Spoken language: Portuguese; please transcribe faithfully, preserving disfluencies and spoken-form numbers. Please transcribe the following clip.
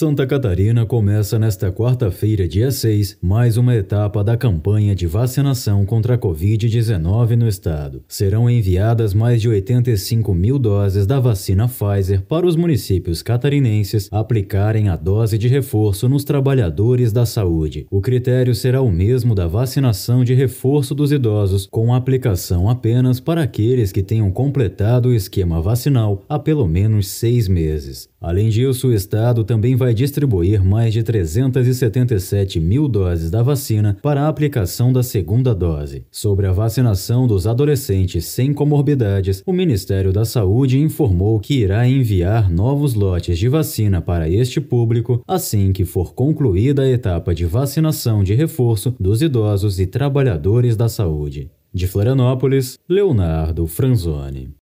Santa Catarina começa nesta quarta-feira, dia seis, mais uma etapa da campanha de vacinação contra a covid dezenove no estado. Serão enviadas mais de oitenta e cinco mil doses da vacina Pfizer para os municípios catarinenses aplicarem a dose de reforço nos trabalhadores da saúde. O critério será o mesmo da vacinação de reforço dos idosos, com aplicação apenas para aqueles que tenham completado o esquema vacinal há pelo menos seis meses. Além disso, o estado também vai distribuir mais de trezentas e setenta e sete mil doses da vacina para a aplicação da segunda dose. Sobre a vacinação dos adolescentes sem comorbidades, o Ministério da Saúde informou que irá enviar novos lotes de vacina para este público assim que for concluída a etapa de vacinação de reforço dos idosos e trabalhadores da saúde. De Florianópolis, Leonardo Franzoni.